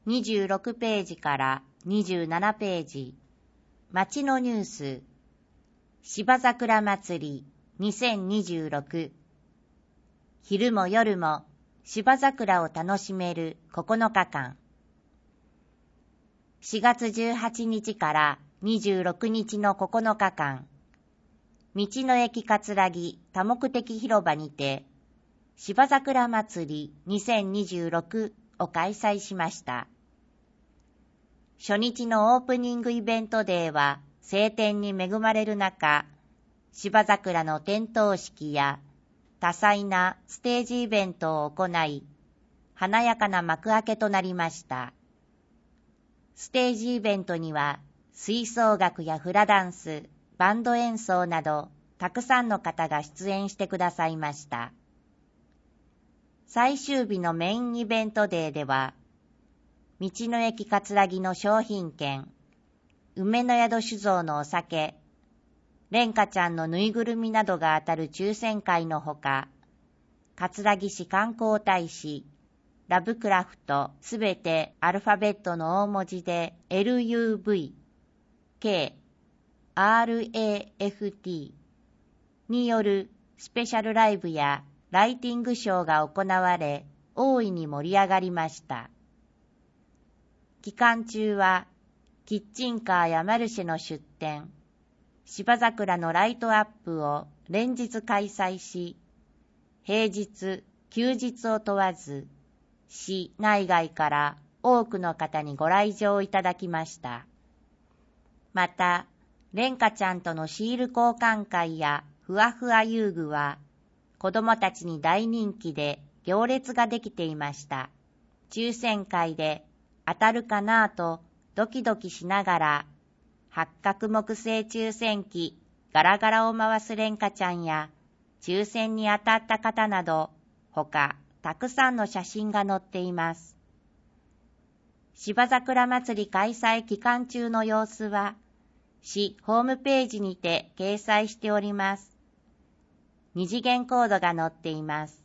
26ページから27ページ。町のニュース。芝桜祭り2026。昼も夜も芝桜を楽しめる9日間。4月18日から26日の9日間、道の駅葛城多目的広場にて、芝桜祭り2026を開催しました。初日のオープニングイベントデーは晴天に恵まれる中、芝桜の点灯式や多彩なステージイベントを行い、華やかな幕開けとなりました。ステージイベントには、吹奏楽やフラダンス、バンド演奏など、たくさんの方が出演してくださいました。最終日のメインイベントデーでは、道の駅葛城の商品券、梅の宿酒造のお酒、蓮華ちゃんのぬいぐるみなどが当たる抽選会のほか、葛城市観光大使、ラブクラフトすべてアルファベットの大文字で LUV、K、RAFT によるスペシャルライブやライティングショーが行われ、大いに盛り上がりました。期間中は、キッチンカーやマルシェの出店、芝桜のライトアップを連日開催し、平日、休日を問わず、市内外から多くの方にご来場いただきました。また、蓮華ちゃんとのシール交換会やふわふわ遊具は、子どもたちに大人気で行列ができていました。抽選会で当たるかなぁとドキドキしながら、八角木製抽選機ガラガラを回す蓮華ちゃんや、抽選に当たった方など、他たくさんの写真が載っています。芝桜祭り開催期間中の様子は、市ホームページにて掲載しております。二次元コードが載っています。